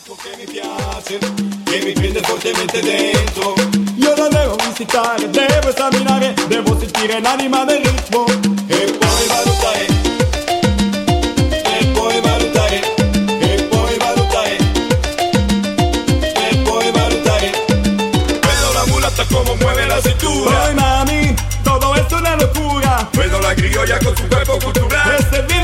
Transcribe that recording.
Che mi piace, che mi prende fortemente dentro. Io la devo visitare, devo esaminare, devo sentire l'anima del ritmo e poi valutare, e poi valutare, e poi valutare, e poi valutare. Vedo la mulatta como mueve la cintura. Poi mami, todo esto es una locura. Vedo la criolla con su cuerpo cultural.